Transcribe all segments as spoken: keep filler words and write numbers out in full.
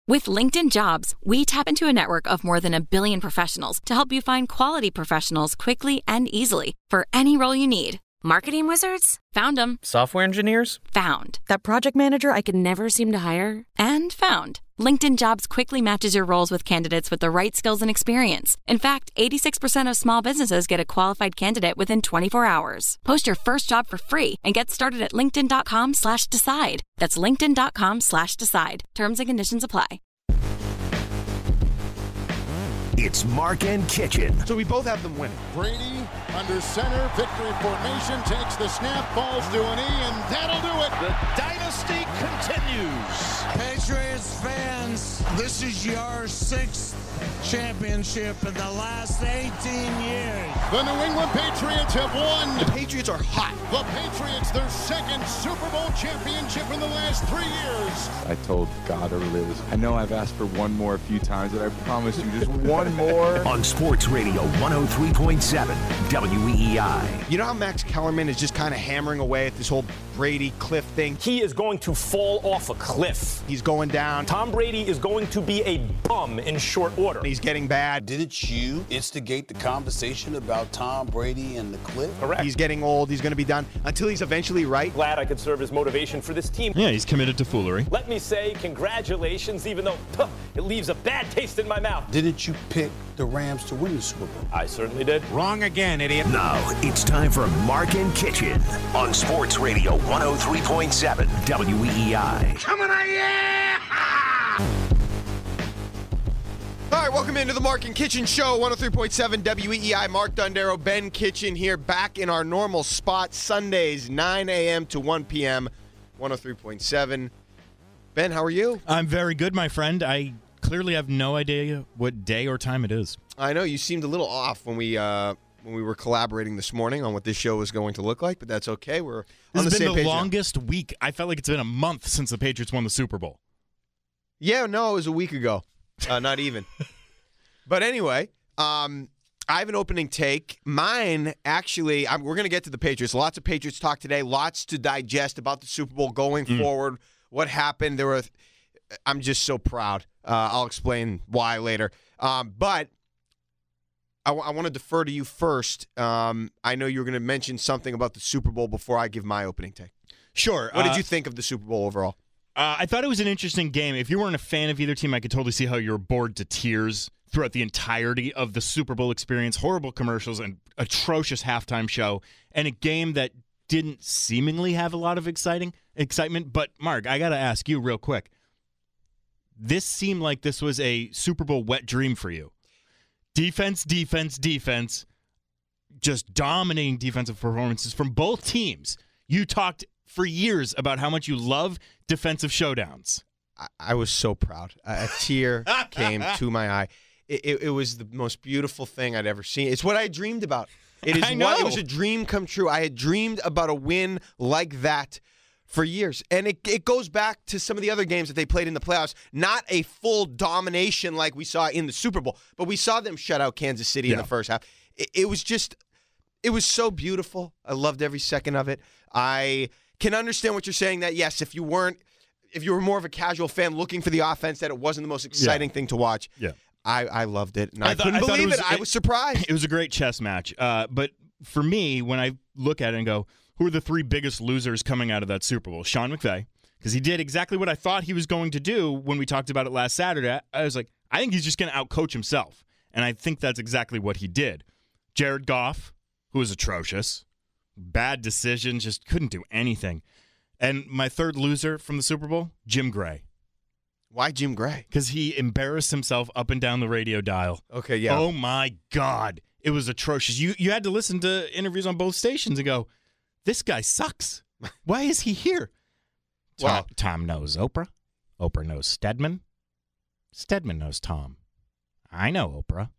With LinkedIn Jobs, we tap into a network of more than a billion professionals to help you find quality professionals quickly and easily for any role you need. Marketing wizards? Found them. Software engineers? Found. That project manager I could never seem to hire? And found. LinkedIn Jobs quickly matches your roles with candidates with the right skills and experience. In fact, eighty-six percent of small businesses get a qualified candidate within twenty-four hours. Post your first job for free and get started at linkedin.com slash decide. That's linkedin.com slash decide. Terms and conditions apply. It's Mark and Kitchen. So we both have them winning. Brady under center, victory formation, takes the snap, falls to an E, and that'll do it. The dynasty continues. Patriots fans, this is your sixth championship in the last eighteen years. The New England Patriots have won. The Patriots are hot. The Patriots, their second Super Bowl championship in the last three years. I told God earlier this. I know I've asked for one more a few times, but I promise you just one more. On Sports Radio one oh three point seven W E E I. You know how Max Kellerman is just kind of hammering away at this whole Brady cliff thing? He is going to fall off a cliff. He's going down. Tom Brady is going to be a bum in short order. He's getting bad. Didn't you instigate the conversation about Tom Brady and the cliff? Correct. He's getting old. He's going to be done until he's eventually right. Glad I could serve as motivation for this team. Yeah, he's committed to foolery. Let me say congratulations, even though huh, it leaves a bad taste in my mouth. Didn't you pick the Rams to win the Super Bowl? I certainly did. Wrong again, idiot. Now it's time for Mark and Kitchen on Sports Radio one oh three point seven W E E I. Coming at you! All right, welcome into the Mark and Kitchen Show, one oh three point seven W E E I. Mark Dondero, Ben Kitchen here, back in our normal spot, Sundays, nine a.m. to one p.m., one oh three point seven. Ben, how are you? I'm very good, my friend. I clearly have no idea what day or time it is. I know you seemed a little off when we uh, when we were collaborating this morning on what this show was going to look like, but that's okay. We're on This the has same been the page now. longest week. I felt like it's been a month since the Patriots won the Super Bowl. Yeah, no, it was a week ago. Uh, not even. But anyway, um, I have an opening take. Mine, actually, I'm, we're going to get to the Patriots. Lots of Patriots talk today. Lots to digest about the Super Bowl going mm. forward. What happened? There were. I'm just so proud. Uh, I'll explain why later. Um, but I, w- I want to defer to you first. Um, I know you were going to mention something about the Super Bowl before I give my opening take. Sure. What uh, did you think of the Super Bowl overall? Uh, I thought it was an interesting game. If you weren't a fan of either team, I could totally see how you were bored to tears throughout the entirety of the Super Bowl experience. Horrible commercials and atrocious halftime show, and a game that didn't seemingly have a lot of exciting excitement. But, Mark, I got to ask you real quick. This seemed like this was a Super Bowl wet dream for you. Defense, defense, defense, just dominating defensive performances from both teams. You talked for years about how much you love defensive showdowns. I, I was so proud. A, a tear came to my eye. It, it, it was the most beautiful thing I'd ever seen. It's what I dreamed about. It is I know. what it was a dream come true. I had dreamed about a win like that for years. And it, it goes back to some of the other games that they played in the playoffs. Not a full domination like we saw in the Super Bowl, but we saw them shut out Kansas City yeah. in the first half. It, it was just, it was so beautiful. I loved every second of it. I can understand what you're saying that, yes, if you weren't, if you were more of a casual fan looking for the offense, that it wasn't the most exciting yeah. thing to watch. Yeah. I, I loved it, and I, I thought, couldn't I believe it, was, it. I was surprised. It was a great chess match. Uh, but for me, when I look at it and go, who are the three biggest losers coming out of that Super Bowl? Sean McVay, because he did exactly what I thought he was going to do when we talked about it last Saturday. I was like, I think he's just going to outcoach himself, and I think that's exactly what he did. Jared Goff, who was atrocious, bad decisions, just couldn't do anything. And my third loser from the Super Bowl, Jim Gray. Why Jim Gray? Because he embarrassed himself up and down the radio dial. Okay, yeah. Oh, my God. It was atrocious. You you had to listen to interviews on both stations and go, this guy sucks. Why is he here? Tom, Well, Tom knows Oprah. Oprah knows Stedman. Stedman knows Tom. I know Oprah.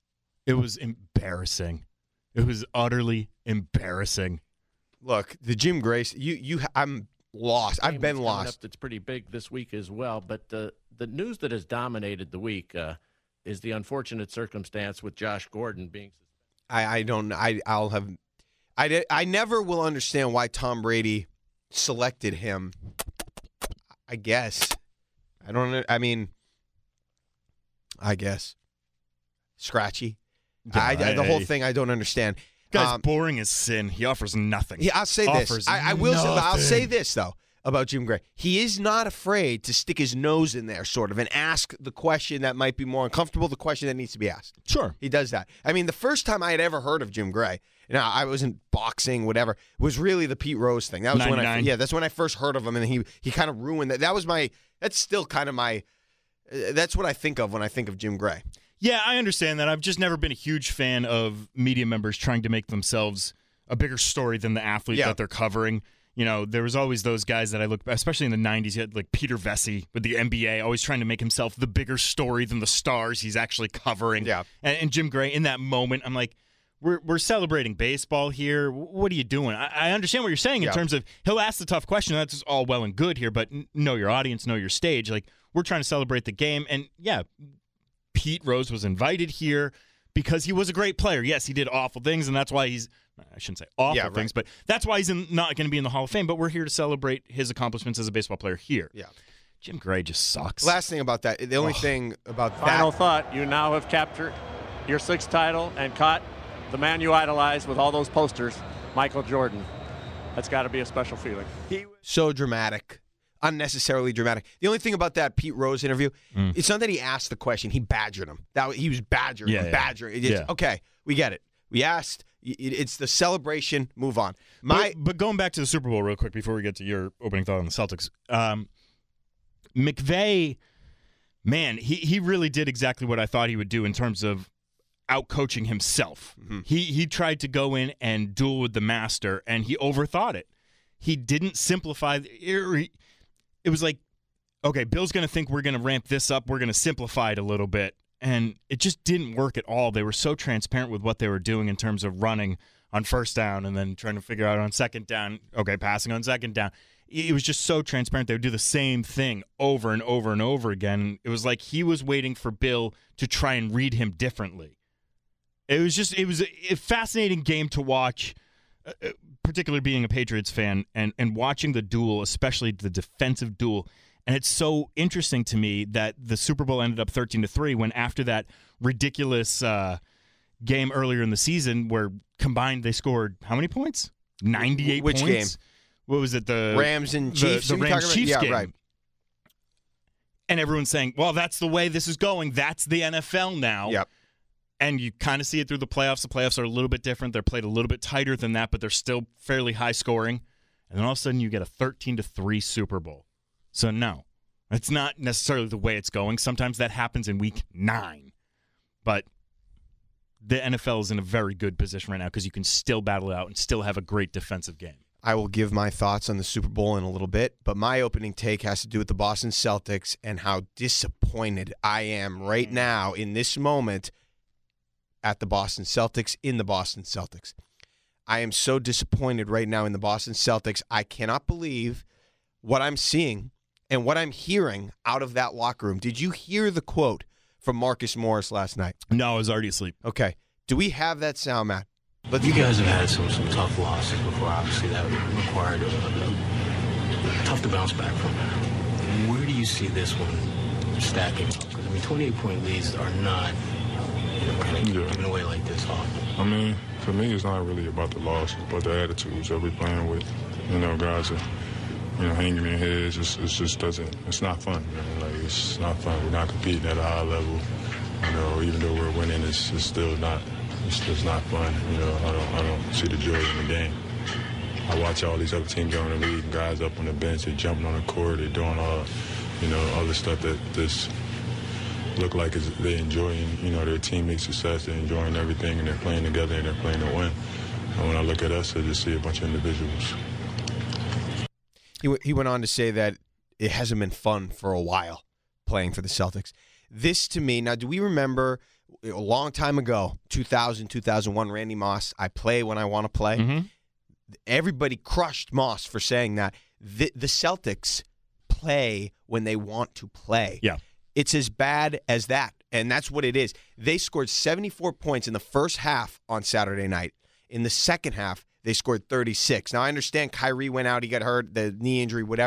It was embarrassing. It was utterly embarrassing. Look, the Jim Gray, you, you, I'm lost. I've been lost. Up that's pretty big this week as well. But uh, the news that has dominated the week uh, is the unfortunate circumstance with Josh Gordon being suspended. I, I don't. I I'll have. I did, I never will understand why Tom Brady selected him. I guess. I don't know. I mean, I guess. Scratchy. Yeah, I, I, the whole I- thing I don't understand. Guy's Um, boring as sin. He offers nothing. Yeah, I'll say this. Offers I, I will. Say, I'll nothing. say this though about Jim Gray. He is not afraid to stick his nose in there, sort of, and ask the question that might be more uncomfortable, the question that needs to be asked. Sure. He does that. I mean, the first time I had ever heard of Jim Gray, you know, I wasn't boxing, whatever, was really the Pete Rose thing. That was when I, ninety-nine. yeah, that's when I first heard of him, and he he kind of ruined that. That was my. That's still kind of my. Uh, that's what I think of when I think of Jim Gray. Yeah, I understand that. I've just never been a huge fan of media members trying to make themselves a bigger story than the athlete Yeah. that they're covering. You know, there was always those guys that I look, especially in the nineties, you had like Peter Vesey with the N B A, always trying to make himself the bigger story than the stars he's actually covering. Yeah. And, and Jim Gray, in that moment, I'm like, we're we're celebrating baseball here. What are you doing? I, I understand what you're saying in Yeah. terms of he'll ask the tough question. That's all well and good here, but n- know your audience, know your stage. Like, we're trying to celebrate the game. And yeah, Pete Rose was invited here because he was a great player. Yes, he did awful things, and that's why he's, I shouldn't say awful Yeah, right. things, but that's why he's in, not going to be in the Hall of Fame. But we're here to celebrate his accomplishments as a baseball player here. Yeah. Jim Gray just sucks. Last thing about that, the only Ugh. thing about Final that. thought, you now have captured your sixth title and caught the man you idolize with all those posters, Michael Jordan. That's got to be a special feeling. He was so dramatic, unnecessarily dramatic. The only thing about that Pete Rose interview, Mm. it's not that he asked the question; he badgered him. That he was badgering Yeah, him, yeah. badgering. It is- Yeah. Okay, we get it. We asked. It- It's the celebration. Move on. My but, but going back to the Super Bowl real quick before we get to your opening thought on the Celtics, um, McVay, man, he he really did exactly what I thought he would do in terms of out-coaching himself. Mm-hmm. He he tried to go in and duel with the master, and he overthought it. He didn't simplify. It, it was like, okay, Bill's going to think we're going to ramp this up. We're going to simplify it a little bit. And it just didn't work at all. They were so transparent with what they were doing in terms of running on first down and then trying to figure out on second down, okay, passing on second down. It was just so transparent. They would do the same thing over and over and over again. It was like he was waiting for Bill to try and read him differently. It was just, it was a fascinating game to watch, uh, particularly being a Patriots fan and, and watching the duel, especially the defensive duel. And it's so interesting to me that the Super Bowl ended up thirteen to three when after that ridiculous uh, game earlier in the season where combined they scored how many points? ninety-eight Which points. game? What was it? The Rams and the- Chiefs? The, Are we talking Rams about- Chiefs yeah, game. right. And everyone's saying, well, that's the way this is going. That's the N F L now. Yep. And you kind of see it through the playoffs. The playoffs are a little bit different. They're played a little bit tighter than that, but they're still fairly high scoring. And then all of a sudden you get a thirteen to three Super Bowl. So no, it's not necessarily the way it's going. Sometimes that happens in week nine. But the N F L is in a very good position right now because you can still battle it out and still have a great defensive game. I will give my thoughts on the Super Bowl in a little bit, but my opening take has to do with the Boston Celtics and how disappointed I am right now in this moment at the Boston Celtics, in the Boston Celtics. I am so disappointed right now in the Boston Celtics. I cannot believe what I'm seeing and what I'm hearing out of that locker room. Did you hear the quote from Marcus Morris last night? No, I was already asleep. Okay. Do we have that sound, Matt? Let's You guys have had some, some tough losses before. Obviously, that required a, a, tough to bounce back from. Where do you see this one stacking up? Because, I mean, twenty-eight point leads are not, you know, kind of Yeah. giving away like this often. I mean, for me, it's not really about the losses, but the attitudes that we're playing with. You know, guys are, you know, hanging their heads. It's, it's just doesn't, it's not fun. Man. Like, it's not fun. We're not competing at a high level. You know, even though we're winning, it's, it's still not, it's just not fun. You know, I don't, I don't see the joy in the game. I watch all these other teams go in the league, guys up on the bench, they're jumping on the court, they're doing all, you know, all the stuff that this look like is they're enjoying, you know, their teammates' success, they're enjoying everything, and they're playing together, and they're playing to win. And when I look at us, I just see a bunch of individuals. He, w- he went on to say that it hasn't been fun for a while playing for the Celtics. This, to me, now, do we remember a long time ago, two thousand, two thousand one, Randy Moss, I play when I want to play? Mm-hmm. Everybody crushed Moss for saying that. The, the Celtics play when they want to play. Yeah. It's as bad as that, and that's what it is. They scored seventy-four points in the first half on Saturday night. In the second half, they scored thirty-six. Now, I understand Kyrie went out, he got hurt, the knee injury, whatever.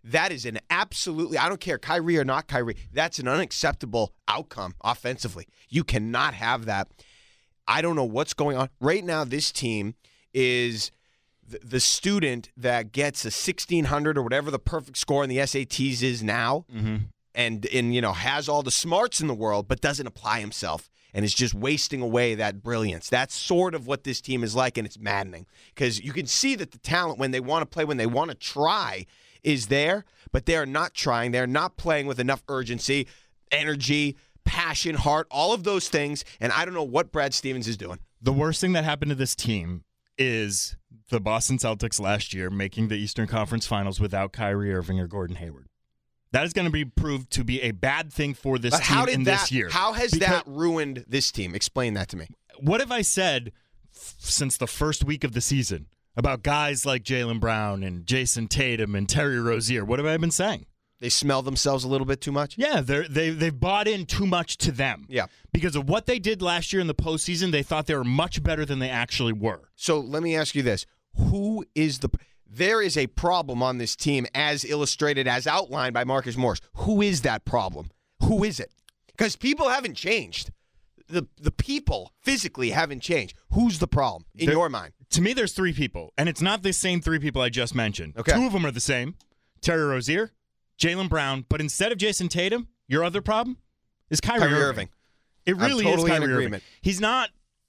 That is an absolutely, I don't care, Kyrie or not Kyrie, that's an unacceptable outcome offensively. You cannot have that. I don't know what's going on. Right now, this team is the, the student that gets a sixteen hundred or whatever the perfect score in the S A Ts is now, mm-hmm. and, and you know has all the smarts in the world, but doesn't apply himself and is just wasting away that brilliance. That's sort of what this team is like, and it's maddening because you can see that the talent, when they want to play, when they want to try, is there, but they're not trying. They're not playing with enough urgency, energy, passion, heart, all of those things, and I don't know what Brad Stevens is doing. The worst thing that happened to this team is the Boston Celtics last year making the Eastern Conference Finals without Kyrie Irving or Gordon Hayward. That is going to be proved to be a bad thing for this but team how did in that, this year. How has because that ruined this team? Explain that to me. What have I said f- since the first week of the season about guys like Jaylen Brown and Jason Tatum and Terry Rozier? What have I been saying? They smell themselves a little bit too much? Yeah, they're, they, they've bought in too much to them. Yeah. Because of what they did last year in the postseason, they thought they were much better than they actually were. So let me ask you this. Who is the – there is a problem on this team as illustrated, as outlined by Marcus Morris. Who is that problem? Who is it? Because people haven't changed. The the people physically haven't changed. Who's the problem in there, your mind? To me, there's three people, and it's not the same three people I just mentioned. Okay. Two of them are the same. Terry Rozier, Jaylen Brown, but instead of Jason Tatum, your other problem is Kyrie, Kyrie Irving. Irving. It really I'm totally is in Kyrie agreement. Irving. He's not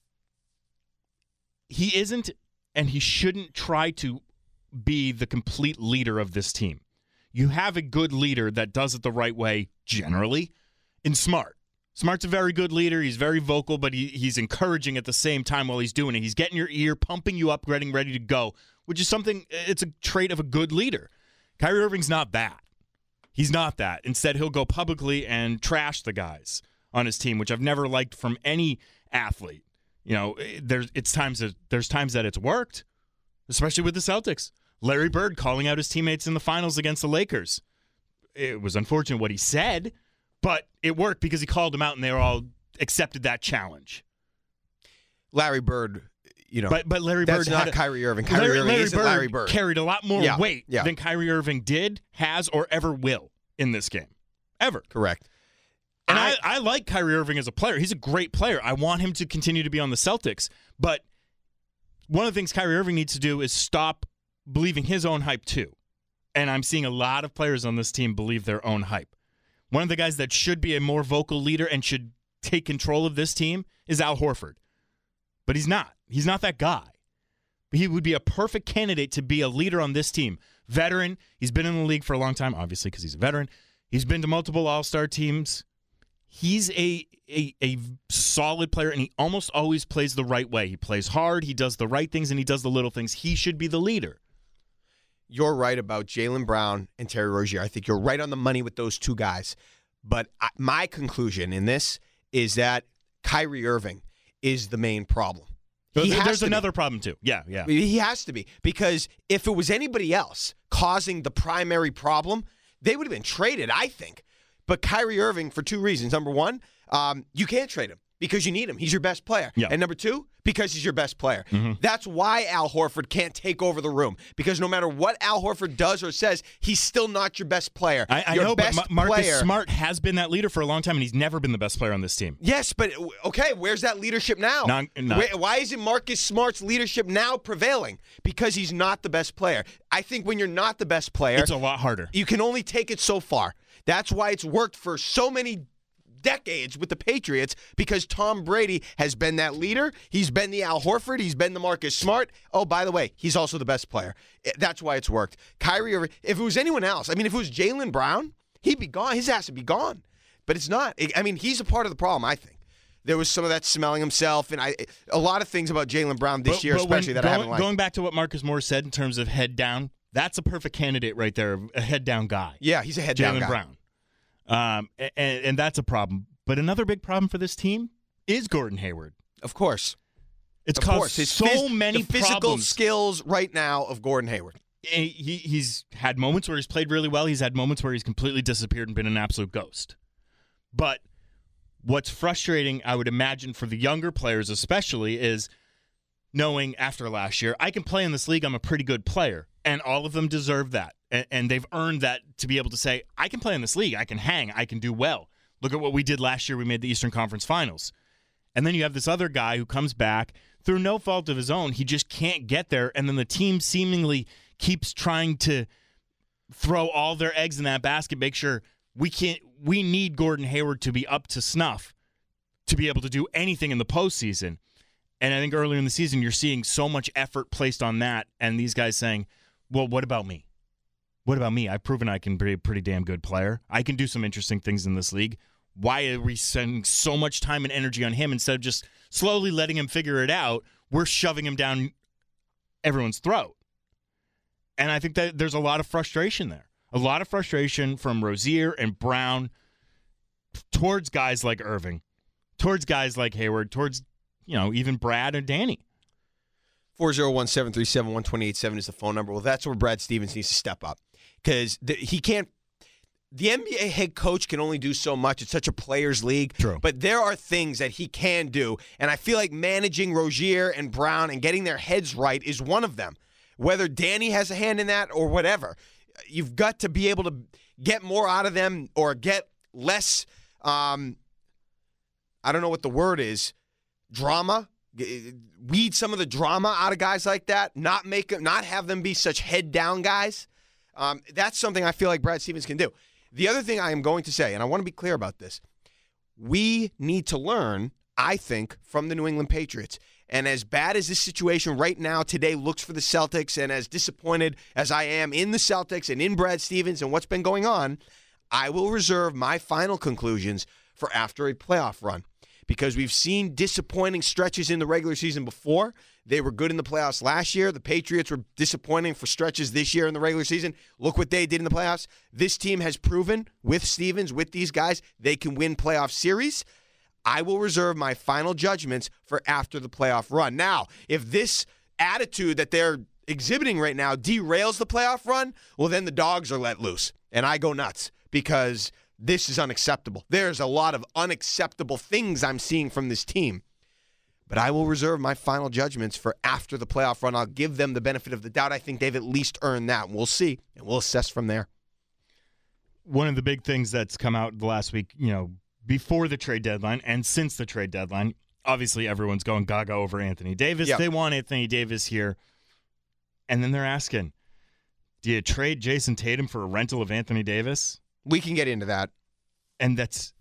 – he isn't and he shouldn't try to be the complete leader of this team. You have a good leader that does it the right way generally in Smart. Smart's a very good leader. He's very vocal, but he, he's encouraging at the same time while he's doing it. He's getting your ear, pumping you up, getting ready to go, which is something, it's a trait of a good leader. Kyrie Irving's not that. He's not that. Instead, he'll go publicly and trash the guys on his team, which I've never liked from any athlete. You know, there's it's times that there's times that it's worked, especially with the Celtics. Larry Bird calling out his teammates in the finals against the Lakers. It was unfortunate what he said, but it worked because he called them out and they all accepted that challenge. Larry Bird, you know, but but Larry that's Bird not had a, Kyrie Irving. Kyrie Larry, Irving Larry isn't Bird Larry Bird. Carried a lot more yeah, weight yeah. than Kyrie Irving did, has, or ever will in this game, ever. Correct. And I, I, I like Kyrie Irving as a player. He's a great player. I want him to continue to be on the Celtics. But one of the things Kyrie Irving needs to do is stop believing his own hype too. And I'm seeing a lot of players on this team believe their own hype. One of the guys that should be a more vocal leader and should take control of this team is Al Horford. But he's not. He's not that guy. He would be a perfect candidate to be a leader on this team. Veteran. He's been in the league for a long time, obviously, because he's a veteran. He's been to multiple All-Star teams. He's a, a a solid player, and he almost always plays the right way. He plays hard, he does the right things, and he does the little things. He should be the leader. You're right about Jaylen Brown and Terry Rozier. I think you're right on the money with those two guys. But I, my conclusion in this is that Kyrie Irving is the main problem. He has There's to another be. problem, too. Yeah, yeah. He has to be. Because if it was anybody else causing the primary problem, they would have been traded, I think. But Kyrie Irving, for two reasons. Number one, um, you can't trade him because you need him. He's your best player. Yeah. And number two, because he's your best player. Mm-hmm. That's why Al Horford can't take over the room. Because no matter what Al Horford does or says, he's still not your best player. I, I your know, best but Ma- Marcus player, Smart has been that leader for a long time, and he's never been the best player on this team. Yes, but okay, where's that leadership now? Not, not. Where, why isn't Marcus Smart's leadership now prevailing? Because he's not the best player. I think when you're not the best player, It's a lot harder. You can only take it so far. That's why it's worked for so many decades with the Patriots, because Tom Brady has been that leader. He's been the Al Horford. He's been the Marcus Smart. Oh, by the way, he's also the best player. That's why it's worked. Kyrie Irving, if it was anyone else, I mean, if it was Jaylen Brown, he'd be gone. His ass would be gone. But it's not. I mean, he's a part of the problem, I think. There was some of that smelling himself, and I a lot of things about Jaylen Brown this But- year, but especially when that I going, haven't liked. Going back to what Marcus Morris said in terms of head down, that's a perfect candidate right there, a head down guy. Yeah, he's a head down Jaylen guy. Brown. Um, and, and that's a problem. But another big problem for this team is Gordon Hayward. Of course. It's Of caused course. His so phys- many the physical problems. skills right now of Gordon Hayward. He, he's had moments where he's played really well. He's had moments where he's completely disappeared and been an absolute ghost. But what's frustrating, I would imagine, for the younger players especially, is knowing after last year, I can play in this league. I'm a pretty good player. And all of them deserve that. And, and they've earned that to be able to say, I can play in this league. I can hang. I can do well. Look at what we did last year. We made the Eastern Conference Finals. And then you have this other guy who comes back through no fault of his own. He just can't get there. And then the team seemingly keeps trying to throw all their eggs in that basket, make sure we can't. We need Gordon Hayward to be up to snuff to be able to do anything in the postseason. And I think earlier in the season, you're seeing so much effort placed on that, and these guys saying, well, what about me? What about me? I've proven I can be a pretty damn good player. I can do some interesting things in this league. Why are we spending so much time and energy on him instead of just slowly letting him figure it out? We're shoving him down everyone's throat. And I think that there's a lot of frustration there. A lot of frustration from Rozier and Brown towards guys like Irving, towards guys like Hayward, towards, you know, even Brad and Danny. four oh one, seven three seven, one two eight seven is the phone number. Well, that's where Brad Stevens needs to step up because he can't. The N B A head coach can only do so much. It's such a players' league. True. But there are things that he can do, and I feel like managing Rozier and Brown and getting their heads right is one of them. Whether Danny has a hand in that or whatever, you've got to be able to get more out of them or get less, um, I don't know what the word is, drama. Weed some of the drama out of guys like that, not make them, not have them be such head-down guys. Um, that's something I feel like Brad Stevens can do. The other thing I am going to say, and I want to be clear about this, we need to learn, I think, from the New England Patriots. And as bad as this situation right now today looks for the Celtics, and as disappointed as I am in the Celtics and in Brad Stevens and what's been going on, I will reserve my final conclusions for after a playoff run. Because we've seen disappointing stretches in the regular season before. They were good in the playoffs last year. The Patriots were disappointing for stretches this year in the regular season. Look what they did in the playoffs. This team has proven with Stevens, with these guys, they can win playoff series. I will reserve my final judgments for after the playoff run. Now, if this attitude that they're exhibiting right now derails the playoff run, well, then the dogs are let loose. And I go nuts because this is unacceptable. There's a lot of unacceptable things I'm seeing from this team. But I will reserve my final judgments for after the playoff run. I'll give them the benefit of the doubt. I think they've at least earned that. We'll see, and we'll assess from there. One of the big things that's come out the last week, you know, before the trade deadline and since the trade deadline, obviously everyone's going gaga over Anthony Davis. Yep. They want Anthony Davis here. And then they're asking, do you trade Jason Tatum for a rental of Anthony Davis? We can get into that. And that's,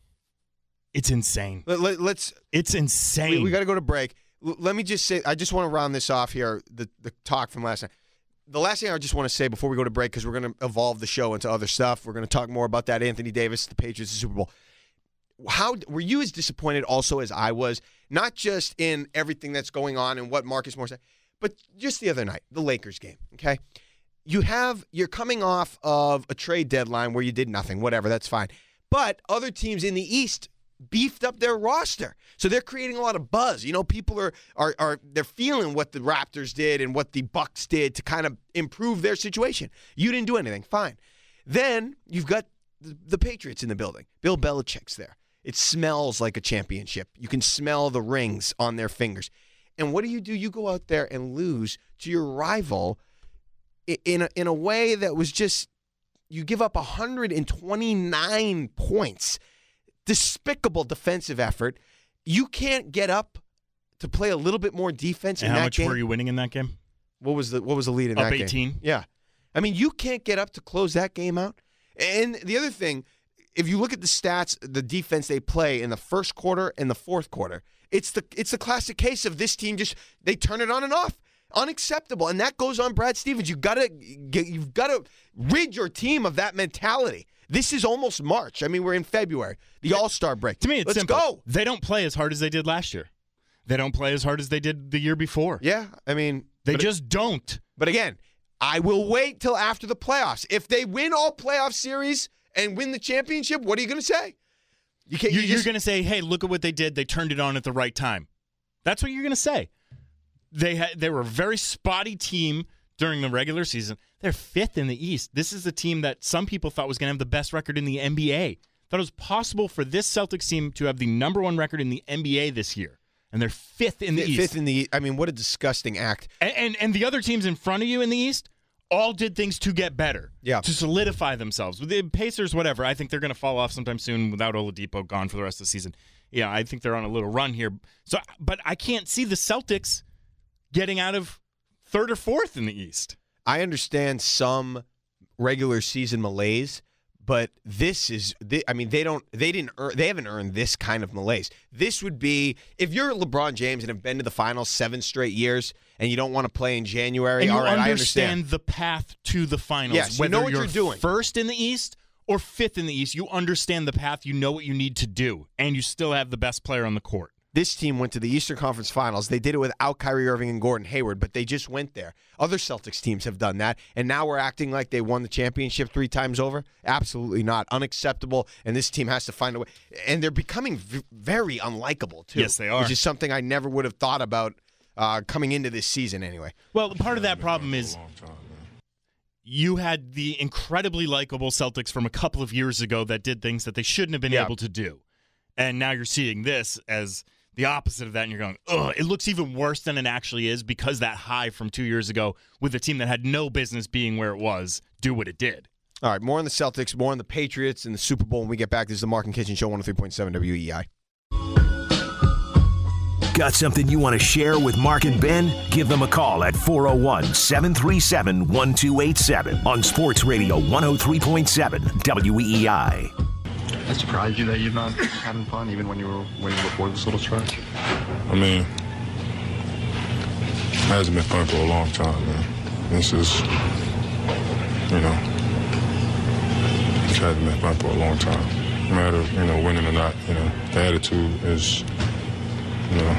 it's insane. Let, let, let's. It's insane. We, we got to go to break. L- let me just say, I just want to round this off here, the, the talk from last night. The last thing I just want to say before we go to break, because we're going to evolve the show into other stuff. We're going to talk more about that Anthony Davis, the Patriots, the Super Bowl. How were you as disappointed also as I was, not just in everything that's going on and what Marcus Morris said, but just the other night, the Lakers game, okay? You have, you're coming off of a trade deadline where you did nothing, whatever, that's fine. But other teams in the East beefed up their roster. So they're creating a lot of buzz. You know, people are are are they're feeling what the Raptors did and what the Bucks did to kind of improve their situation. You didn't do anything, fine. Then you've got the, the Patriots in the building. Bill Belichick's there. It smells like a championship. You can smell the rings on their fingers. And what do you do? You go out there and lose to your rival in a, in a way that was just, you give up one hundred twenty-nine points. Despicable defensive effort. You can't get up to play a little bit more defense and in that that much game. Were you winning in that game? What was the what was the lead in Up that game? eighteen. Yeah. I mean, you can't get up to close that game out. And the other thing, if you look at the stats, the defense they play in the first quarter and the fourth quarter, it's the it's the classic case of this team just they turn it on and off. Unacceptable. And that goes on Brad Stevens. You gotta get you've gotta rid your team of that mentality. This is almost March. I mean, we're in February. The All-Star break. To me, it's Let's simple. go. They don't play as hard as they did last year. They don't play as hard as they did the year before. Yeah, I mean. They but just it, don't. But again, I will wait till after the playoffs. If they win all playoff series and win the championship, what are you going to say? You can't. You, you you're just, going to say, hey, look at what they did. They turned it on at the right time. That's what you're going to say. They had, they were a very spotty team during the regular season. They're fifth in the East. This is a team that some people thought was going to have the best record in the N B A. Thought it was possible for this Celtics team to have the number one record in the N B A this year. and they're fifth in the fifth East. Fifth in the I mean, what a disgusting act. And, and and the other teams in front of you in the East all did things to get better, yeah. to solidify themselves. The Pacers, whatever, I think they're going to fall off sometime soon without Oladipo gone for the rest of the season. Yeah, I think they're on a little run here. So, but I can't see the Celtics getting out of third or fourth in the East. I understand some regular season malaise, but this is, I mean, they don't, they didn't, earn, they haven't earned this kind of malaise. This would be, if you're LeBron James and have been to the finals seven straight years and you don't want to play in January, and you all right, understand I understand the path to the finals. Yes, whether you know what you're, you're doing. First in the East or fifth in the East, you understand the path. You know what you need to do, and you still have the best player on the court. This team went to the Eastern Conference Finals. They did it without Kyrie Irving and Gordon Hayward, but they just went there. Other Celtics teams have done that, and now we're acting like they won the championship three times over? Absolutely not. Unacceptable, and this team has to find a way. And they're becoming v- very unlikable, too. Yes, they are. Which is something I never would have thought about uh, coming into this season anyway. Well, part of that problem is you had the incredibly likable Celtics from a couple of years ago that did things that they shouldn't have been yeah. able to do. And now you're seeing this as the opposite of that, and you're going, ugh, it looks even worse than it actually is because that high from two years ago with a team that had no business being where it was, do what it did. All right, more on the Celtics, more on the Patriots and the Super Bowl when we get back. This is the Mark and Kitchen Show, one oh three point seven W E I. Got something you want to share with Mark and Ben? Give them a call at four oh one, seven three seven, one two eight seven on Sports Radio one oh three point seven W E E I. That surprised you that you're not having fun even when you were winning before this little stretch? I mean, it hasn't been fun for a long time, man. This is, you know, it hasn't been fun for a long time. No matter, you know, winning or not, you know, the attitude is, you know,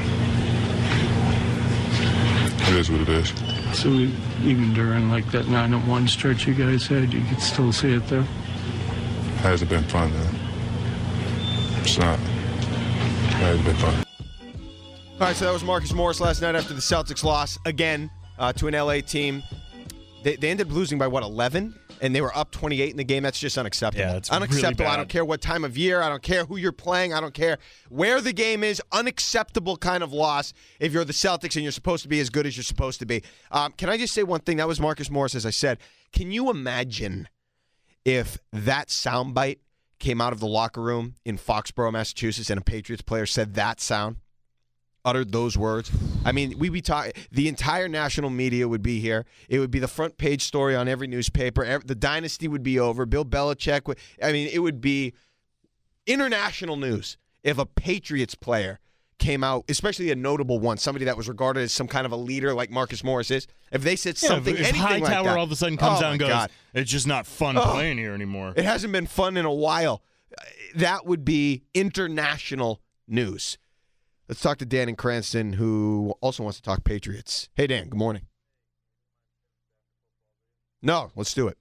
it is what it is. So even during like that nine and one stretch you guys had, you could still see it there? It hasn't been fun, man. It's not. It hasn't been fun. All right, so that was Marcus Morris last night after the Celtics loss again uh, to an L A team. They, they ended up losing by, what, eleven? And they were up twenty-eight in the game. That's just unacceptable. Yeah, that's unacceptable. really I don't care what time of year. I don't care who you're playing. I don't care where the game is. Unacceptable kind of loss if you're the Celtics and you're supposed to be as good as you're supposed to be. Um, can I just say one thing? That was Marcus Morris, as I said. Can you imagine if that soundbite came out of the locker room in Foxborough, Massachusetts, and a Patriots player said that sound, uttered those words? I mean, we'd be talking, the entire national media would be here. It would be the front page story on every newspaper. Every, the dynasty would be over. Bill Belichick would, I mean, it would be international news if a Patriots player came out, especially a notable one, somebody that was regarded as some kind of a leader like Marcus Morris is. If they said something, yeah, if, if anything Hightower like that, all of a sudden comes oh out and my goes, God. It's just not fun Oh. playing here anymore. It hasn't been fun in a while. That would be international news. Let's talk to Dan in Cranston, who also wants to talk Patriots. Hey, Dan, good morning. No, let's do it.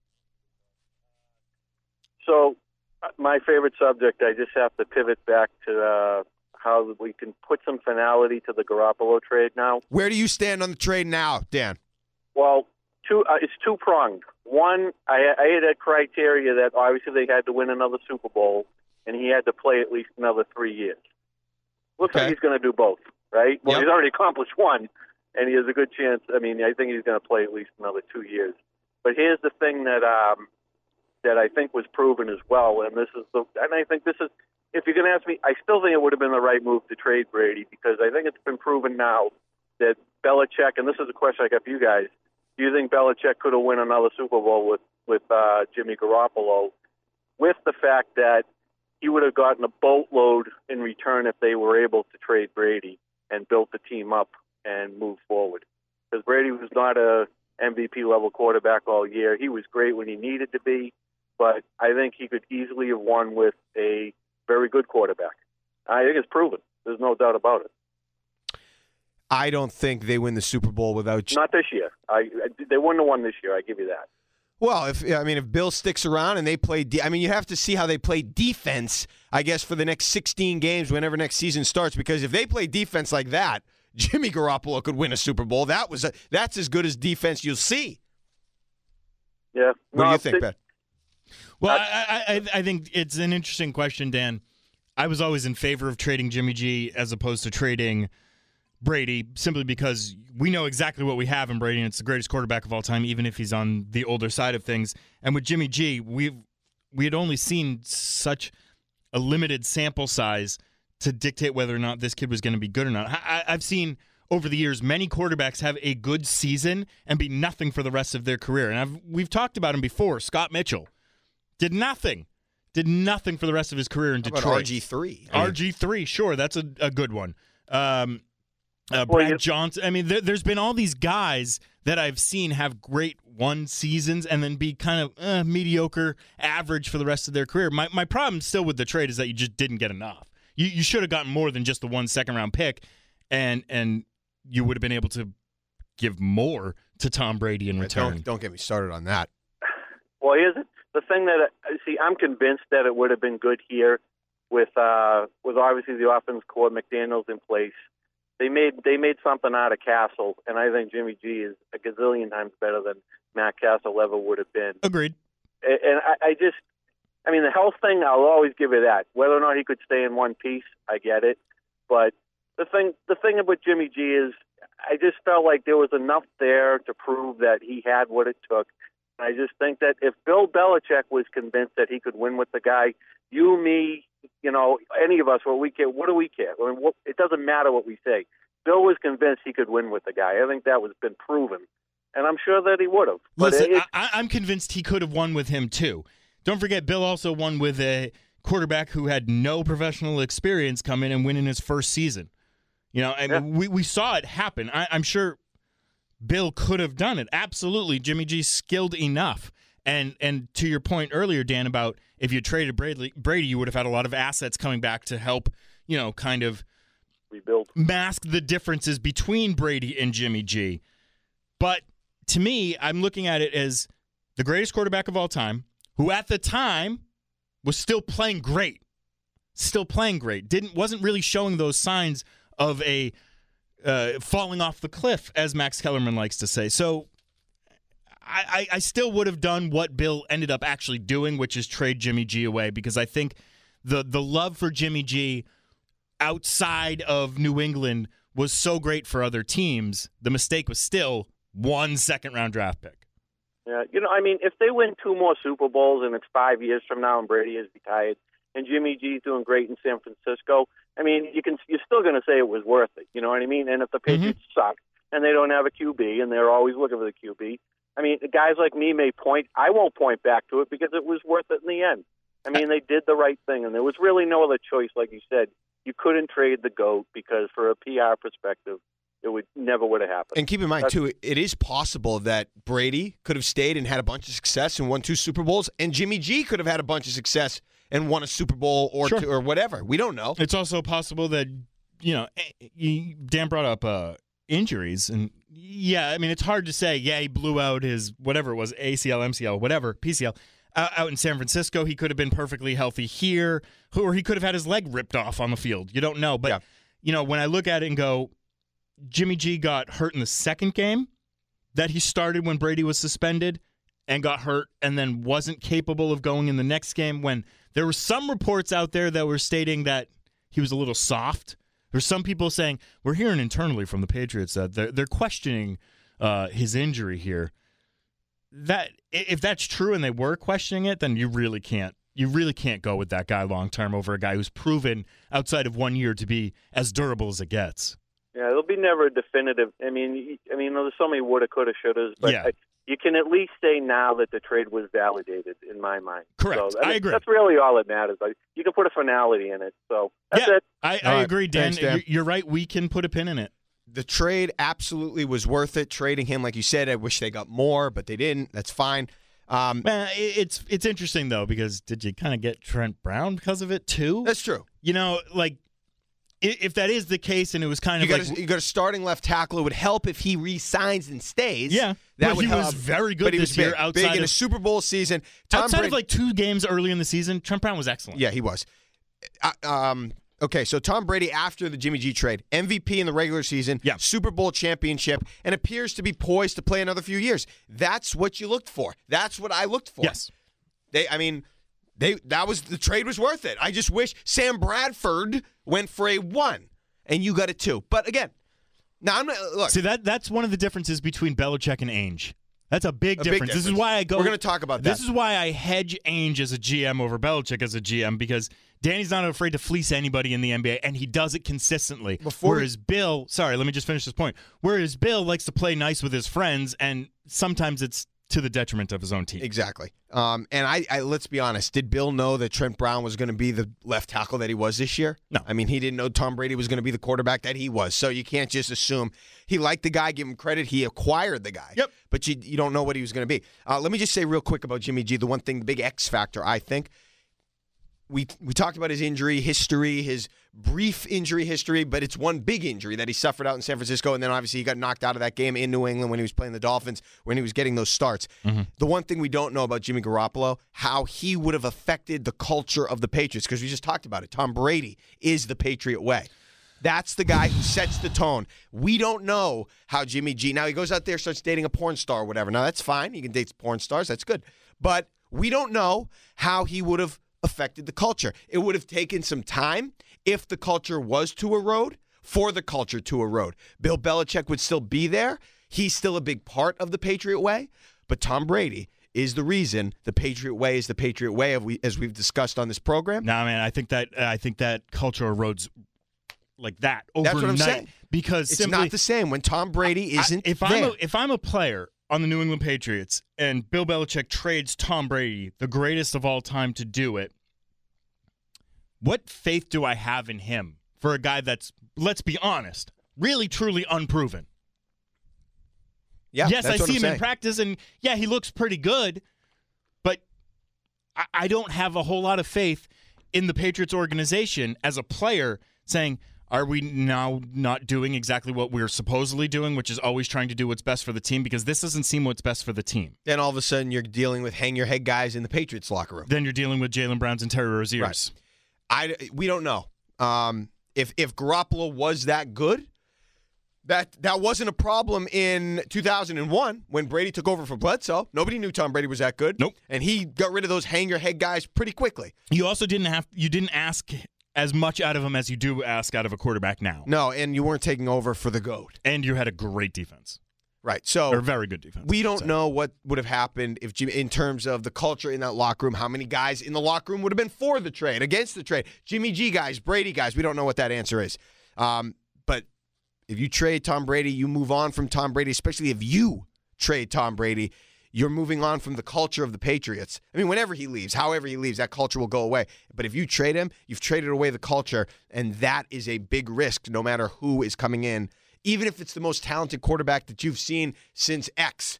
So, my favorite subject, I just have to pivot back to uh, how we can put some finality to the Garoppolo trade now. Where do you stand on the trade now, Dan? Well, two. Uh, it's two-pronged. One, I, I had a criteria that obviously they had to win another Super Bowl, and he had to play at least another three years. Looks Okay. like he's going to do both, right? Well, Yep. he's already accomplished one, and he has a good chance. I mean, I think he's going to play at least another two years. But here's the thing that um, that I think was proven as well, and this is the, and I think this is, if you're going to ask me, I still think it would have been the right move to trade Brady, because I think it's been proven now that Belichick, and this is a question I got for you guys, do you think Belichick could have won another Super Bowl with, with uh, Jimmy Garoppolo, with the fact that he would have gotten a boatload in return if they were able to trade Brady and built the team up and move forward? Because Brady was not a M V P level quarterback all year. He was great when he needed to be, but I think he could easily have won with a very good quarterback. I think it's proven. There's no doubt about it. I don't think they win the Super Bowl without. Not this year. I, I they wouldn't have won this year. I give you that. Well, if I mean, if Bill sticks around and they play, de- I mean, you have to see how they play defense, I guess, for the next sixteen games, whenever next season starts. Because if they play defense like that, Jimmy Garoppolo could win a Super Bowl. That was a, that's as good as defense you'll see. Yeah. What no, do you think, Ben? Well, I, I, I think it's an interesting question, Dan. I was always in favor of trading Jimmy G as opposed to trading Brady, simply because we know exactly what we have in Brady, and it's the greatest quarterback of all time, even if he's on the older side of things. And with Jimmy G, we've we had only seen such a limited sample size to dictate whether or not this kid was going to be good or not. I, I've seen over the years many quarterbacks have a good season and be nothing for the rest of their career. And I've, we've talked about him before. Scott Mitchell did nothing. Did nothing for the rest of his career in How Detroit. about R G three? R G three, sure, that's a, a good one. Um, uh, Brad Well, Johnson. I mean, there, there's been all these guys that I've seen have great one seasons and then be kind of uh, mediocre, average for the rest of their career. My my problem still with the trade is that you just didn't get enough. You you should have gotten more than just the one second round pick, and and you would have been able to give more to Tom Brady in return. Don't, don't get me started on that. Well, here's it. The thing that I see, I'm convinced that it would have been good here with uh, with obviously the offense core, McDaniels in place. They made they made something out of Castle, and I think Jimmy G is a gazillion times better than Matt Castle ever would have been. Agreed. And, and I, I just, I mean, the health thing, I'll always give you that. Whether or not he could stay in one piece, I get it. But the thing the thing about Jimmy G is, I just felt like there was enough there to prove that he had what it took. I just think that if Bill Belichick was convinced that he could win with the guy, you, me, you know, any of us, what we care, what do we care? I mean, what, it doesn't matter what we say. Bill was convinced he could win with the guy. I think that was been proven, and I'm sure that he would have. Listen, it, I, I'm convinced he could have won with him too. Don't forget, Bill also won with a quarterback who had no professional experience come in and win in his first season. You know, I mean, yeah. we we saw it happen. I, I'm sure Bill could have done it. Absolutely. Jimmy G's skilled enough. And and to your point earlier, Dan, about if you traded Brady, Brady, you would have had a lot of assets coming back to help, you know, kind of rebuild, mask the differences between Brady and Jimmy G. But to me, I'm looking at it as the greatest quarterback of all time, who at the time was still playing great. Still playing great. Didn't wasn't really showing those signs of a Uh, falling off the cliff, as Max Kellerman likes to say. So I, I, I still would have done what Bill ended up actually doing, which is trade Jimmy G away, because I think the the love for Jimmy G outside of New England was so great for other teams. The mistake was still one second-round draft pick. Yeah, you know, I mean, if they win two more Super Bowls and it's five years from now and Brady is retired and Jimmy G's doing great in San Francisco, I mean, you can you're still going to say it was worth it. You know what I mean? And if the Patriots mm-hmm. suck and they don't have a Q B and they're always looking for the Q B, I mean, guys like me may point. I won't point back to it because it was worth it in the end. I mean, they did the right thing, and there was really no other choice. Like you said, you couldn't trade the GOAT because, for a P R perspective, it would never would have happened. And keep in mind, That's, too, it is possible that Brady could have stayed and had a bunch of success and won two Super Bowls, and Jimmy G could have had a bunch of success and won a Super Bowl or sure. two or whatever. We don't know. It's also possible that, you know, Dan brought up uh, injuries. And, yeah, I mean, it's hard to say, yeah, he blew out his whatever it was, A C L, M C L, whatever, P C L, uh, out in San Francisco. He could have been perfectly healthy here, or he could have had his leg ripped off on the field. You don't know. But, yeah. you know, when I look at it and go, Jimmy G got hurt in the second game that he started when Brady was suspended and got hurt and then wasn't capable of going in the next game when – there were some reports out there that were stating that he was a little soft. There's some people saying, we're hearing internally from the Patriots that they're, they're questioning uh, his injury here. That if that's true and they were questioning it, then you really can't. You really can't go with that guy long term over a guy who's proven outside of one year to be as durable as it gets. Yeah, it'll be never a definitive. I mean, I mean, there's so many woulda, coulda, shouldas, but yeah. I, you can at least say now that the trade was validated, in my mind. Correct. So that, I agree. That's really all that matters. Like, you can put a finality in it. So that's yeah, it. I, I right. agree, Dan. Thanks, Dan. You're right. We can put a pin in it. The trade absolutely was worth it. Trading him, like you said, I wish they got more, but they didn't. That's fine. Um, Man, it's it's interesting, though, because did you kind of get Trent Brown because of it, too? That's true. You know, like, if that is the case and it was kind you of got like... A, you got a starting left tackle. It would help if he re-signs and stays. Yeah, that but would he help. was very good but he this was year big, outside big in of, a Super Bowl season. Tom outside Brady, of like two games early in the season, Trent Brown was excellent. Yeah, he was. Uh, um, okay, so Tom Brady after the Jimmy G trade, M V P in the regular season, yeah. Super Bowl championship, and appears to be poised to play another few years. That's what you looked for. That's what I looked for. Yes. They, I mean... They that was the trade was worth it. I just wish Sam Bradford went for a one, and you got a two. But again, now I'm not look. See that that's one of the differences between Belichick and Ainge. That's a big, A big difference. difference. This is why I go. We're going to talk about that. This is why I hedge Ainge as a G M over Belichick as a G M, because Danny's not afraid to fleece anybody in the N B A, and he does it consistently. Before Whereas Bill, sorry, let me just finish this point. Whereas Bill likes to play nice with his friends, and sometimes it's to the detriment of his own team. Exactly. Um, and I, I, let's be honest, did Bill know that Trent Brown was going to be the left tackle that he was this year? No. I mean, he didn't know Tom Brady was going to be the quarterback that he was. So you can't just assume he liked the guy, give him credit. He acquired the guy. Yep. But you, you don't know what he was going to be. Uh, let me just say real quick about Jimmy G, the one thing, the big X factor, I think. We we talked about his injury history, his brief injury history, but it's one big injury that he suffered out in San Francisco, and then obviously he got knocked out of that game in New England when he was playing the Dolphins, when he was getting those starts. Mm-hmm. The one thing we don't know about Jimmy Garoppolo, how he would have affected the culture of the Patriots, because we just talked about it. Tom Brady is the Patriot way. That's the guy who sets the tone. We don't know how Jimmy G, now he goes out there, starts dating a porn star or whatever. Now that's fine. He can date porn stars. That's good. But we don't know how he would have affected the culture. It would have taken some time if the culture was to erode, for the culture to erode. Bill Belichick would still be there. He's still a big part of the Patriot way. But Tom Brady is the reason the Patriot way is the Patriot way, of we, as we've discussed on this program. No, nah, man, I think that I think that culture erodes like that overnight. That's what I'm saying. Because it's simply, not the same when Tom Brady isn't I, if there. I'm a, if I'm a player on the New England Patriots and Bill Belichick trades Tom Brady, the greatest of all time, to do it, what faith do I have in him for a guy that's, let's be honest, really, truly unproven? Yeah, yes, that's I what see I'm him saying. in practice, and yeah, he looks pretty good, but I, I don't have a whole lot of faith in the Patriots organization as a player saying, are we now not doing exactly what we're supposedly doing, which is always trying to do what's best for the team? Because this doesn't seem what's best for the team. Then all of a sudden you're dealing with hang-your-head guys in the Patriots locker room. Then you're dealing with Jalen Browns and Terry Roziers. Right. I, we don't know. Um, if if Garoppolo was that good, that that wasn't a problem in two thousand one when Brady took over for Bledsoe. Nobody knew Tom Brady was that good. Nope. And he got rid of those hang-your-head guys pretty quickly. You also didn't have you didn't ask as much out of him as you do ask out of a quarterback now. No, and you weren't taking over for the GOAT. And you had a great defense. Right. So or very good defense. We don't so. know what would have happened if Jimmy, in terms of the culture in that locker room, how many guys in the locker room would have been for the trade, against the trade. Jimmy G guys, Brady guys, we don't know what that answer is. Um, but if you trade Tom Brady, you move on from Tom Brady, especially if you trade Tom Brady, you're moving on from the culture of the Patriots. I mean, whenever he leaves, however he leaves, that culture will go away. But if you trade him, you've traded away the culture, and that is a big risk no matter who is coming in. Even if it's the most talented quarterback that you've seen since X,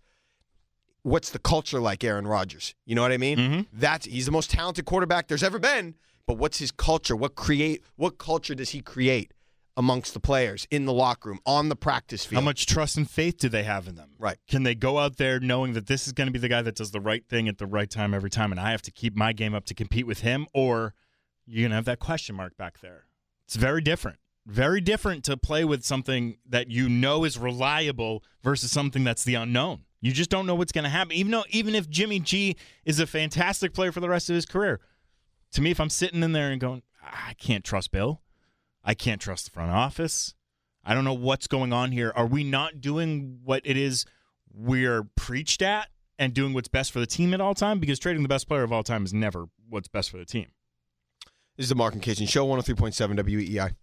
what's the culture like, Aaron Rodgers? You know what I mean? Mm-hmm. That's he's the most talented quarterback there's ever been, but what's his culture? What create? What culture does he create amongst the players, in the locker room, on the practice field? How much trust and faith do they have in them? Right. Can they go out there knowing that this is going to be the guy that does the right thing at the right time every time, and I have to keep my game up to compete with him, or you're going to have that question mark back there? It's very different. Very different to play with something that you know is reliable versus something that's the unknown. You just don't know what's going to happen. Even though, even if Jimmy G is a fantastic player for the rest of his career, to me, if I'm sitting in there and going, I can't trust Bill, I can't trust the front office, I don't know what's going on here. Are we not doing what it is we're preached at and doing what's best for the team at all time? Because trading the best player of all time is never what's best for the team. This is the Mark and Kitchen Show, one oh three point seven W E I.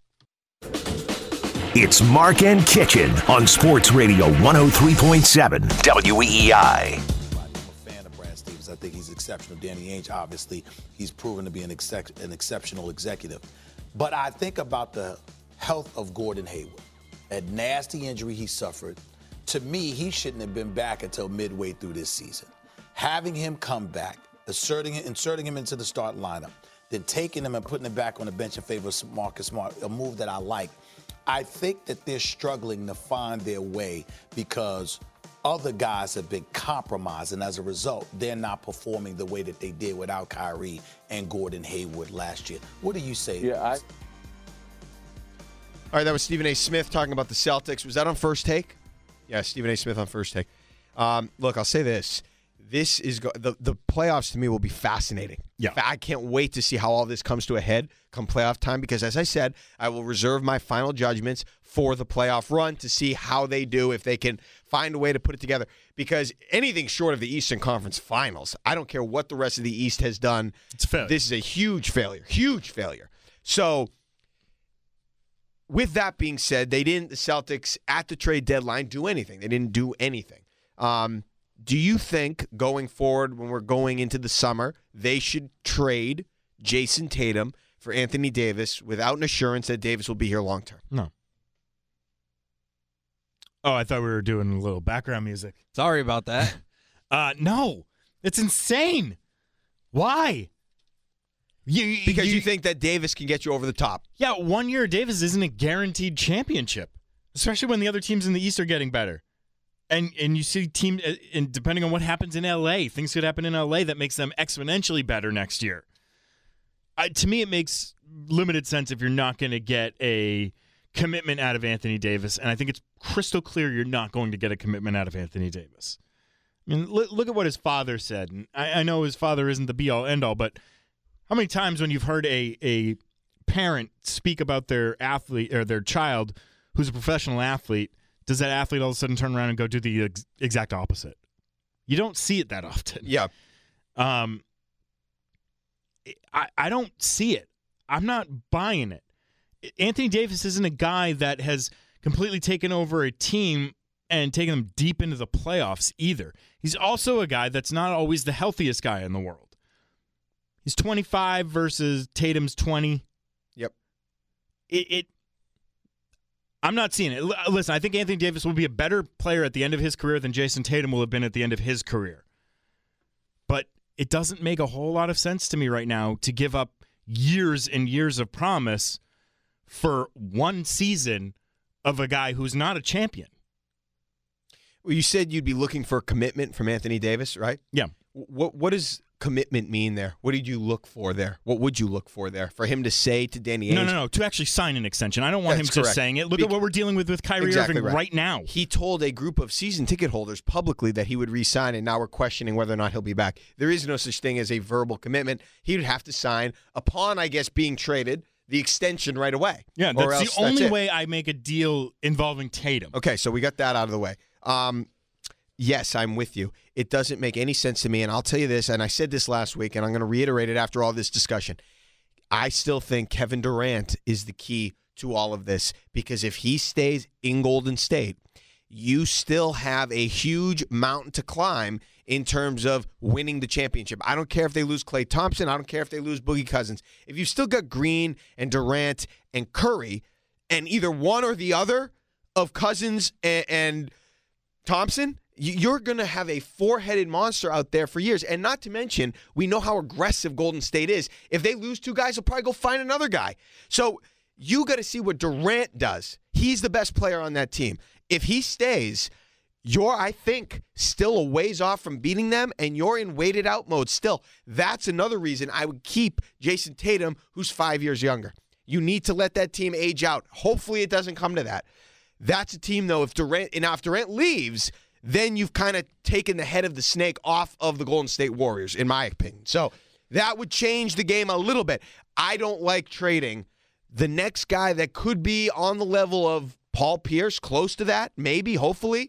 It's Mark and Kitchen on Sports Radio one oh three point seven W E I. I think he's exceptional. Danny Ainge, obviously, he's proven to be an, ex- an exceptional executive. But I think about the health of Gordon Hayward. That nasty injury he suffered. To me, he shouldn't have been back until midway through this season. Having him come back, asserting, inserting him into the start lineup, then taking him and putting him back on the bench in favor of Marcus Smart, a move that I like. I think that they're struggling to find their way because other guys have been compromised, and as a result, they're not performing the way that they did without Kyrie and Gordon Hayward last year. What do you say? Yeah, I. All right, that was Stephen A. Smith talking about the Celtics. Was that on First Take? Yeah, Stephen A. Smith on First Take. Um, look, I'll say this. this is go- the the playoffs to me will be fascinating. Yeah. I can't wait to see how all this comes to a head come playoff time because, as I said, I will reserve my final judgments for the playoff run to see how they do, if they can find a way to put it together. Because anything short of the Eastern Conference Finals, I don't care what the rest of the East has done. It's a failure. This is a huge failure, huge failure. So, with that being said, they didn't, the Celtics, at the trade deadline, do anything. They didn't do anything. Um, do you think, going forward, when we're going into the summer, they should trade Jason Tatum for Anthony Davis without an assurance that Davis will be here long term? No. Oh, I thought we were doing a little background music. Sorry about that. uh, no. It's insane. Why? You, because you, you think that Davis can get you over the top. Yeah, one year Davis isn't a guaranteed championship, especially when the other teams in the East are getting better. And and you see team, and depending on what happens in L A, things could happen in L A that makes them exponentially better next year. I, to me, it makes limited sense if you're not going to get a commitment out of Anthony Davis, and I think it's crystal clear you're not going to get a commitment out of Anthony Davis. I mean, look, look at what his father said. And I, I know his father isn't the be-all, end-all, but how many times when you've heard a a parent speak about their athlete or their child who's a professional athlete, does that athlete all of a sudden turn around and go do the ex- exact opposite? You don't see it that often. Yeah. Um, I, I don't see it. I'm not buying it. Anthony Davis isn't a guy that has completely taken over a team and taken them deep into the playoffs either. He's also a guy that's not always the healthiest guy in the world. He's twenty-five versus Tatum's twenty. Yep. It, it I'm not seeing it. L- listen, I think Anthony Davis will be a better player at the end of his career than Jason Tatum will have been at the end of his career. But it doesn't make a whole lot of sense to me right now to give up years and years of promise for one season of a guy who's not a champion. Well, you said you'd be looking for a commitment from Anthony Davis, right? Yeah. What What does commitment mean there? What did you look for there? What would you look for there? For him to say to Danny Ainge? No, no, no. To actually sign an extension. I don't want That's him just correct. saying it. Look Be- at what we're dealing with with Kyrie Exactly Irving right. right now. He told a group of season ticket holders publicly that he would re-sign, and now we're questioning whether or not he'll be back. There is no such thing as a verbal commitment. He would have to sign upon, I guess, being traded, the extension right away. Yeah, Or that's else the only it. way I make a deal involving Tatum. Okay, so we got that out of the way. Um, yes, I'm with you. It doesn't make any sense to me, and I'll tell you this, and I said this last week, and I'm going to reiterate it after all this discussion. I still think Kevin Durant is the key to all of this, because if he stays in Golden State, you still have a huge mountain to climb in terms of winning the championship. I don't care if they lose Klay Thompson. I don't care if they lose Boogie Cousins. If you've still got Green and Durant and Curry, and either one or the other of Cousins and, and Thompson, you're going to have a four-headed monster out there for years. And not to mention, we know how aggressive Golden State is. If they lose two guys, they'll probably go find another guy. So you got to see what Durant does. He's the best player on that team. If he stays, you're, I think, still a ways off from beating them, and you're in waited out mode still. That's another reason I would keep Jason Tatum, who's five years younger. You need to let that team age out. Hopefully it doesn't come to that. That's a team, though, if Durant, and if Durant leaves, then you've kind of taken the head of the snake off of the Golden State Warriors, in my opinion. So that would change the game a little bit. I don't like trading the next guy that could be on the level of Paul Pierce, close to that, maybe, hopefully,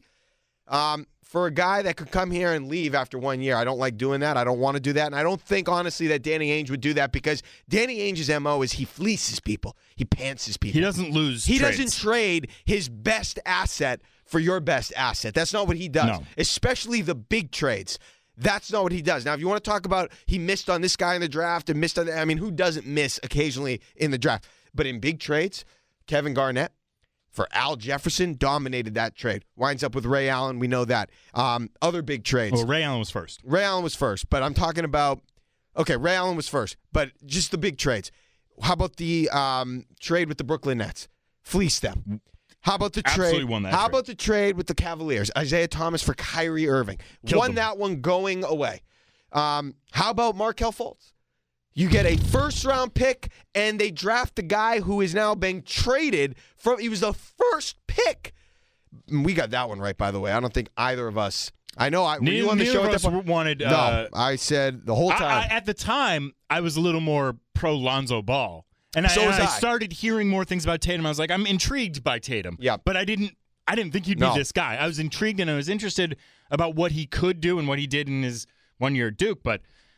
um, for a guy that could come here and leave after one year. I don't like doing that. I don't want to do that. And I don't think, honestly, that Danny Ainge would do that, because Danny Ainge's M O is he fleeces people. He pantses people. He doesn't lose He trades. doesn't trade his best asset for your best asset. That's not what he does, No. especially the big trades. That's not what he does. Now, if you want to talk about he missed on this guy in the draft and missed on the, I mean, who doesn't miss occasionally in the draft? But in big trades, Kevin Garnett for Al Jefferson dominated that trade. Winds up with Ray Allen. We know that. Um, other big trades. Well, Ray Allen was first. Ray Allen was first, but I'm talking about, okay, Ray Allen was first, but just the big trades. How about the um, trade with the Brooklyn Nets? Fleece them. How about the Absolutely trade? won that How trade. about the trade with the Cavaliers? Isaiah Thomas for Kyrie Irving. Killed Won them. that one going away. Um, how about Markelle Fultz? You get a first-round pick, and they draft the guy who is now being traded from. He was the first pick. We got that one right, by the way. I don't think either of us I know. I, were neither, you on the neither show of at us that point? wanted. No, Uh, I said the whole I- time. I, at the time, I was a little more pro Lonzo Ball, and, So I, and was I I. started hearing more things about Tatum. I was like, I'm intrigued by Tatum. Yeah, but I didn't. I didn't think he'd No. be this guy. I was intrigued and I was interested about what he could do and what he did in his one year at Duke, but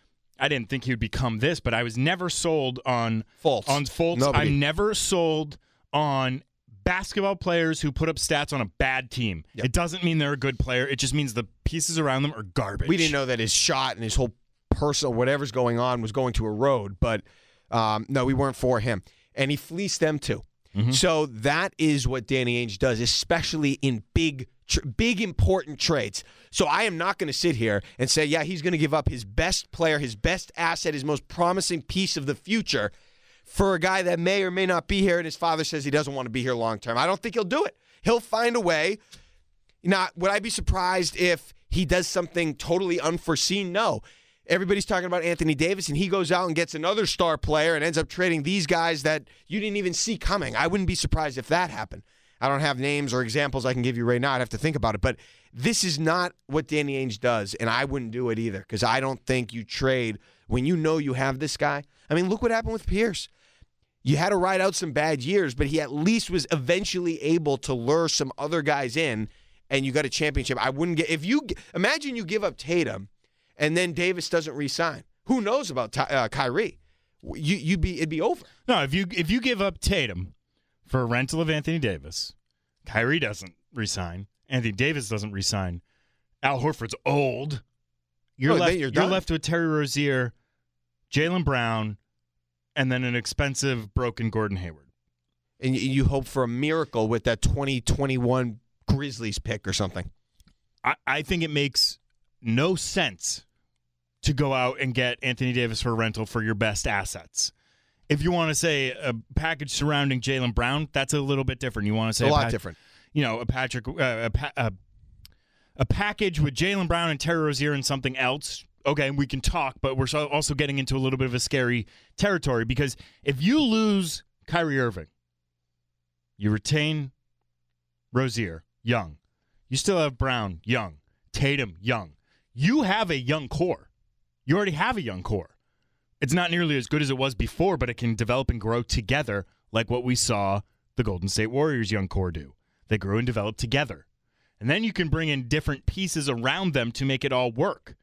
I didn't think he would become this. But I was never sold on Fultz. On Fultz, Nobody. I'm never sold on basketball players who put up stats on a bad team. Yep. It doesn't mean they're a good player. It just means the pieces around them are garbage. We didn't know that his shot and his whole personal whatever's going on was going to erode, but um, no, we weren't for him. And he fleeced them too. Mm-hmm. So that is what Danny Ainge does, especially in big, tr- big important trades. So I am not going to sit here and say, yeah, he's going to give up his best player, his best asset, his most promising piece of the future for a guy that may or may not be here, and his father says he doesn't want to be here long term. I don't think he'll do it. He'll find a way. Now, would I be surprised if he does something totally unforeseen? No. Everybody's talking about Anthony Davis, and he goes out and gets another star player and ends up trading these guys that you didn't even see coming. I wouldn't be surprised if that happened. I don't have names or examples I can give you right now. I'd have to think about it. But this is not what Danny Ainge does, and I wouldn't do it either because I don't think you trade when you know you have this guy. I mean, look what happened with Pierce. You had to ride out some bad years, but he at least was eventually able to lure some other guys in, and you got a championship. I wouldn't get if you imagine you give up Tatum, and then Davis doesn't re-sign. Who knows about uh, Kyrie? You, you'd be it'd be over. No, if you if you give up Tatum for a rental of Anthony Davis, Kyrie doesn't resign. Anthony Davis doesn't resign. Al Horford's old. You're No, then left. you're You're, done. left with Terry Rozier, Jaylen Brown, and then an expensive broken Gordon Hayward. And you, you hope for a miracle with that twenty twenty-one Grizzlies pick or something. I, I think it makes no sense to go out and get Anthony Davis for a rental for your best assets. If you want to say a package surrounding Jaylen Brown, that's a little bit different. You want to say A lot pa- different. You know, a Patrick, uh, a, pa- a, a package with Jaylen Brown and Terry Rozier and something else. Okay, we can talk, but we're so- also getting into a little bit of a scary territory because if you lose Kyrie Irving, you retain Rozier, young. You still have Brown, young. Tatum, young. You have a young core. You already have a young core. It's not nearly as good as it was before, but it can develop and grow together like what we saw the Golden State Warriors' young core do. They grew and developed together. And then you can bring in different pieces around them to make it all work.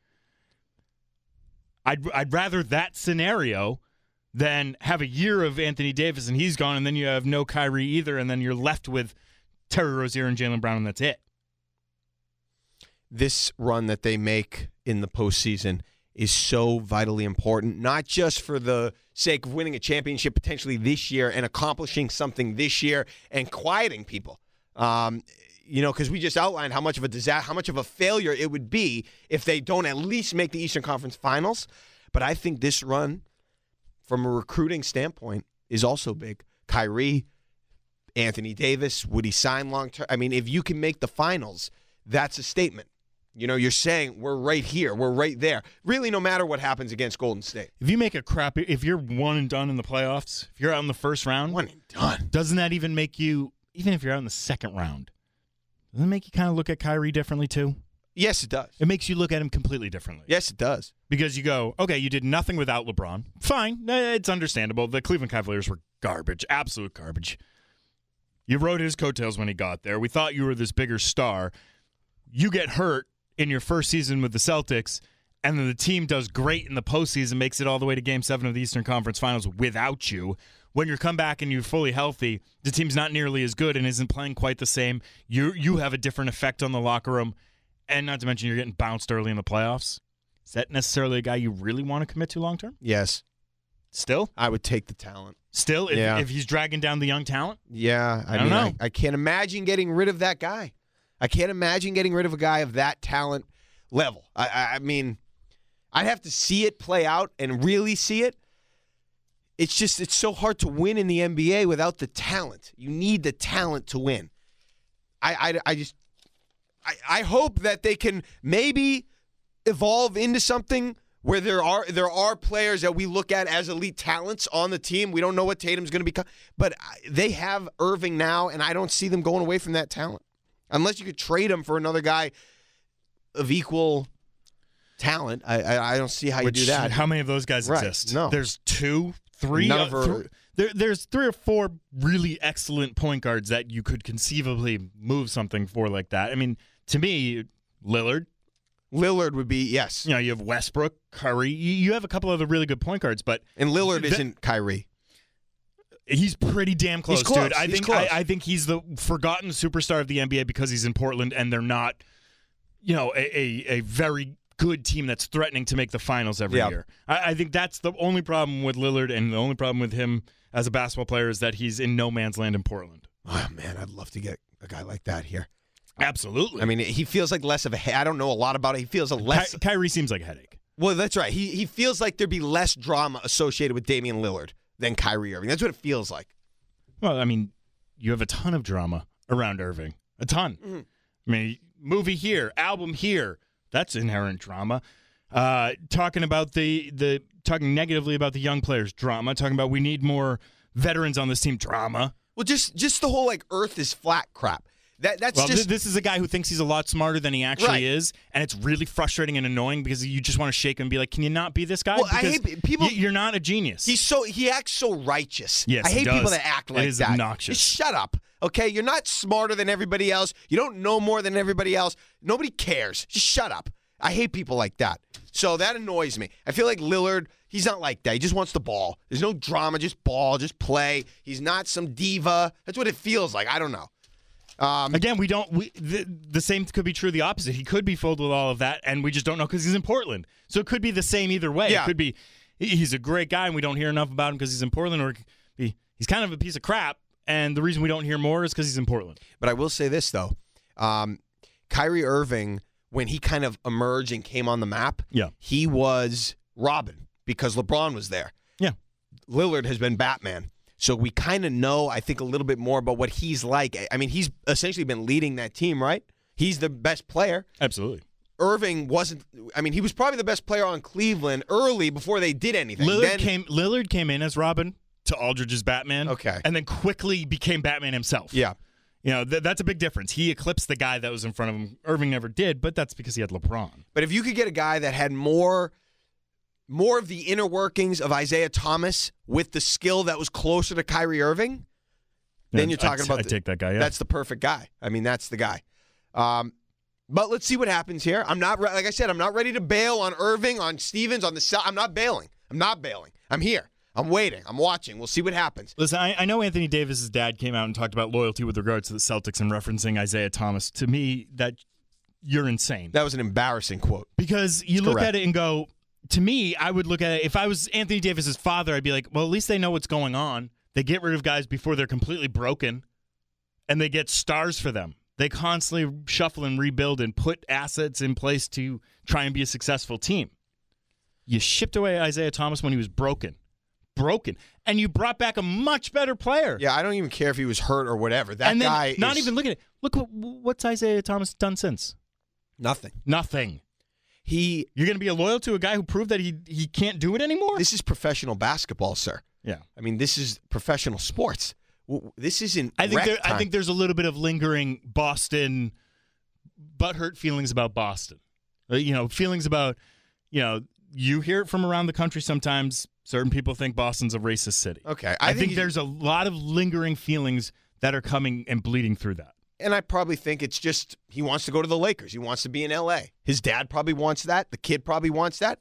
I'd, I'd rather that scenario than have a year of Anthony Davis and he's gone, and then you have no Kyrie either, and then you're left with Terry Rozier and Jaylen Brown, and that's it. This run that they make in the postseason is so vitally important, not just for the sake of winning a championship potentially this year and accomplishing something this year and quieting people. Um, you know, because we just outlined how much of a disaster, how much of a failure it would be if they don't at least make the Eastern Conference Finals. But I think this run, from a recruiting standpoint, is also big. Kyrie, Anthony Davis, would he sign long term? I mean, if you can make the finals, that's a statement. You know, you're saying we're right here, we're right there. Really, no matter what happens against Golden State. If you make a crappy, if you're one and done in the playoffs, if you're out in the first round, one and done, doesn't that even make you? Even if you're out in the second round, doesn't it make you kind of look at Kyrie differently too? Yes, it does. It makes you look at him completely differently. Yes, it does. Because you go, okay, you did nothing without LeBron. Fine, it's understandable. The Cleveland Cavaliers were garbage, absolute garbage. You rode his coattails when he got there. We thought you were this bigger star. You get hurt in your first season with the Celtics, and then the team does great in the postseason, makes it all the way to Game seven of the Eastern Conference Finals without you. When you come back and you're fully healthy, the team's not nearly as good and isn't playing quite the same. You you have a different effect on the locker room, and not to mention you're getting bounced early in the playoffs. Is that necessarily a guy you really want to commit to long term? Yes. Still? I would take the talent. Still? If, Yeah. if he's dragging down the young talent? Yeah. I, I don't mean, know. I, I can't imagine getting rid of that guy. I can't imagine getting rid of a guy of that talent level. I, I, I mean, I'd have to see it play out and really see it. It's just, it's so hard to win in the N B A without the talent. You need the talent to win. I, I, I just, I, I hope that they can maybe evolve into something where there are there are players that we look at as elite talents on the team. We don't know what Tatum's going to become, but they have Irving now, and I don't see them going away from that talent. Unless you could trade him for another guy of equal talent. I I, I don't see how Which, you do that. How many of those guys right. exist? No. There's two, three. None uh, of her- th- there, there's three or four really excellent point guards that you could conceivably move something for like that. I mean, to me, Lillard. Lillard would be, yes. You know, you have Westbrook, Curry. You, you have a couple other really good point guards, but And Lillard th- isn't Kyrie. He's pretty damn close, He's close. dude. I He's think close. I, I think he's the forgotten superstar of the N B A because he's in Portland and they're not, you know, a, a, a very good team that's threatening to make the finals every Yeah. year. I, I think that's the only problem with Lillard, and the only problem with him as a basketball player is that he's in no man's land in Portland. Oh, man, I'd love to get a guy like that here. Absolutely. I mean, he feels like less of a he- I don't know a lot about it. He feels a less. Ky- Kyrie seems like a headache. Well, that's right. He he feels like there'd be less drama associated with Damian Lillard than Kyrie Irving. That's what it feels like. Well, I mean, you have a ton of drama around Irving. A ton. Mm-hmm. I mean, movie here, album here. That's inherent drama. Uh, talking about the the talking negatively about the young players, drama. Talking about we need more veterans on this team, drama. Well, just just the whole like Earth is flat crap. That that's well, just th- this is a guy who thinks he's a lot smarter than he actually Right. is, and it's really frustrating and annoying because you just want to shake him and be like, "Can you not be this guy?" Well, I Because hate people- y- you're not a genius. He's so he acts so righteous. Yes, I he hate does. people that act It like is that. obnoxious. Just shut up. Okay, you're not smarter than everybody else. You don't know more than everybody else. Nobody cares. Just shut up. I hate people like that. So that annoys me. I feel like Lillard, he's not like that. He just wants the ball. There's no drama, just ball, just play. He's not some diva. That's what it feels like. I don't know. Um, Again, we don't. We, the, the same could be true. The opposite. He could be filled with all of that, and we just don't know because he's in Portland. So it could be the same either way. Yeah. It could be he- he's a great guy, and we don't hear enough about him because he's in Portland, or it could be, he's kind of a piece of crap, and the reason we don't hear more is because he's in Portland. But I will say this, though. Um, Kyrie Irving, when he kind of emerged and came on the map, Yeah. he was Robin because LeBron was there. Yeah. Lillard has been Batman. So we kind of know, I think, a little bit more about what he's like. I mean, he's essentially been leading that team, right? He's the best player. Absolutely. Irving wasn't. I mean, he was probably the best player on Cleveland early before they did anything. Lillard Then- came. Lillard came in as Robin to Aldridge's Batman. Okay. And then quickly became Batman himself. Yeah. You know, th- that's a big difference. He eclipsed the guy that was in front of him. Irving never did, but that's because he had LeBron. But if you could get a guy that had more, more of the inner workings of Isaiah Thomas with the skill that was closer to Kyrie Irving, then Yeah, you're talking I'd- about I'd the- take that guy, yeah. That's the perfect guy. I mean, that's the guy. Um, but let's see what happens here. I'm not re- like I said. I'm not ready to bail on Irving, on Stevens, on the cell. I'm not bailing. I'm not bailing. I'm here. I'm waiting. I'm watching. We'll see what happens. Listen, I, I know Anthony Davis's dad came out and talked about loyalty with regards to the Celtics and referencing Isaiah Thomas. To me, that you're insane. That was an embarrassing quote. Because you It's look correct. at it and go, to me, I would look at it, if I was Anthony Davis's father, I'd be like, well, at least they know what's going on. They get rid of guys before they're completely broken, and they get stars for them. They constantly shuffle and rebuild and put assets in place to try and be a successful team. You shipped away Isaiah Thomas when he was broken. Broken. And you brought back a much better player. Yeah, I don't even care if he was hurt or whatever. That and then guy not is even look at it. Look what what's Isaiah Thomas done since? nothing. Nothing. He You're going to be loyal to a guy who proved that he he can't do it anymore? This is professional basketball, sir. Yeah. I mean, this is professional sports. W- This isn't. I think rec there, I time. think there's a little bit of lingering Boston butthurt feelings about Boston. Uh, You know, feelings about, you know, you hear it from around the country sometimes. Certain people think Boston's a racist city. Okay, I, I think, think he- there's a lot of lingering feelings that are coming and bleeding through that. And I probably think it's just he wants to go to the Lakers. He wants to be in L A. His dad probably wants that. The kid probably wants that.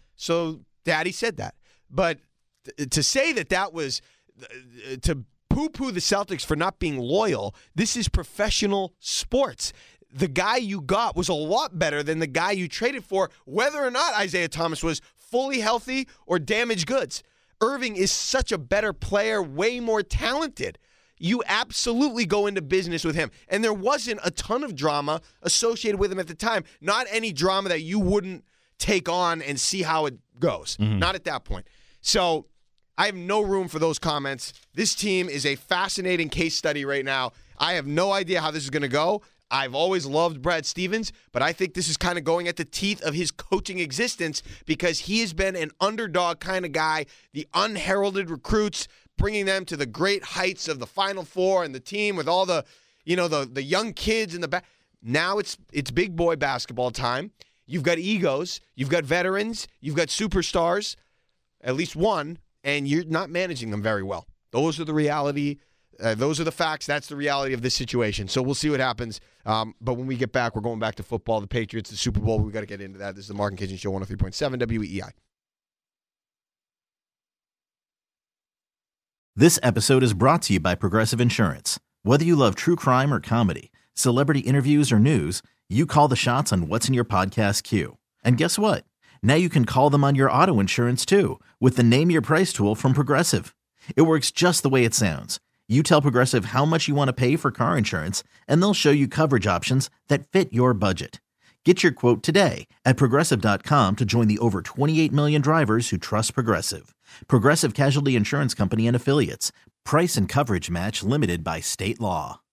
So daddy said that. But th- to say that that was uh, to poo-poo the Celtics for not being loyal, this is professional sports. The guy you got was a lot better than the guy you traded for, whether or not Isaiah Thomas was fully healthy or damaged goods. Irving is such a better player, way more talented. You absolutely go into business with him. And there wasn't a ton of drama associated with him at the time. Not any drama that you wouldn't take on and see how it goes. Not at that point. So I have no room for those comments. This team is a fascinating case study right now. I have no idea how this is going to go. I've always loved Brad Stevens, but I think this is kind of going at the teeth of his coaching existence because he has been an underdog kind of guy, the unheralded recruits, bringing them to the great heights of the Final Four and the team with all the, you know, the the young kids in the back. Now it's it's big boy basketball time. You've got egos, you've got veterans, you've got superstars, at least one, and you're not managing them very well. Those are the reality. Uh, those are the facts. That's the reality of this situation. So we'll see what happens. Um, but when we get back, we're going back to football, the Patriots, the Super Bowl. We've got to get into that. This is the Mark and Kitchen Show, one oh three point seven W E I. This episode is brought to you by Progressive Insurance. Whether you love true crime or comedy, celebrity interviews or news, you call the shots on what's in your podcast queue. And guess what? Now you can call them on your auto insurance too with the Name Your Price tool from Progressive. It works just the way it sounds. You tell Progressive how much you want to pay for car insurance, and they'll show you coverage options that fit your budget. Get your quote today at Progressive dot com to join the over twenty-eight million drivers who trust Progressive. Progressive Casualty Insurance Company and Affiliates. Price and coverage match limited by state law.